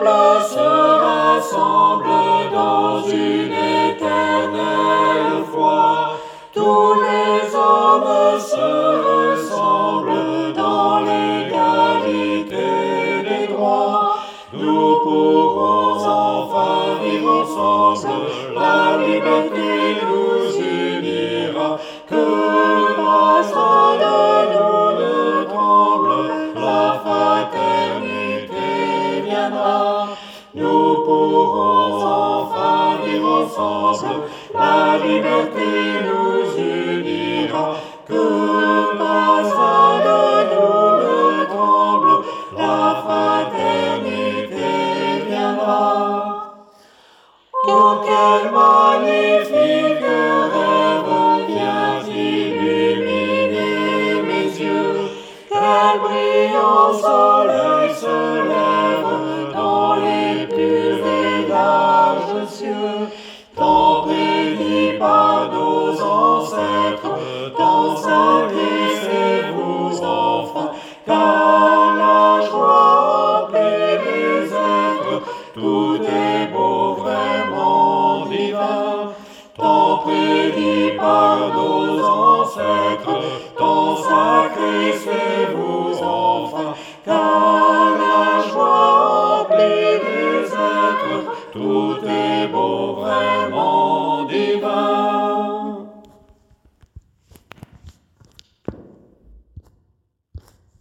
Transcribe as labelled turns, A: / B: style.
A: peuple se rassemble dans une éternelle foi. Tous les hommes se ressemblent dans l'égalité des droits. Nous pourrons enfin vivre ensemble, la liberté nous unira. Que personne de nous ne tremble, la fraternité viendra. Nous pourrons enfin vivre ensemble, la liberté nous unira. Que personne de nous ne tremble, la fraternité viendra. Oh, quel magnifique rêve vient illuminer mes yeux. Quel brillant soleil se lève dans les plus larges cieux. Tant prédit par nos ancêtres, tant sacrifiez-vous enfin, car la joie emplit les êtres, tout est beau, vraiment divin. Tant prédit par nos